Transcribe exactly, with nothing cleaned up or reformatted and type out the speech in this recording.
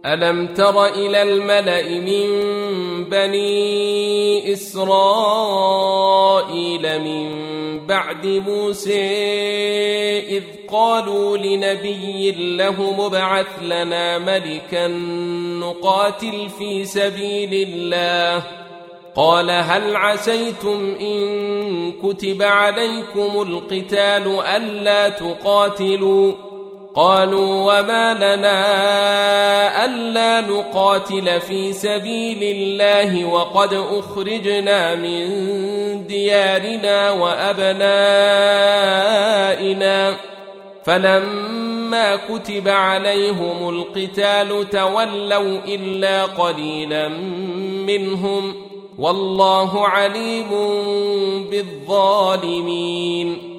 ألم تر إلى الملأ من بني إسرائيل من بعد موسى إذ قالوا لنبي له مبعث لنا ملكا نقاتل في سبيل الله قال هل عسيتم إن كتب عليكم القتال ألا تقاتلوا قالوا وما لنا ألا نقاتل في سبيل الله وقد أخرجنا من ديارنا وأبنائنا فلما كتب عليهم القتال تولوا إلا قليلا منهم والله عليم بالظالمين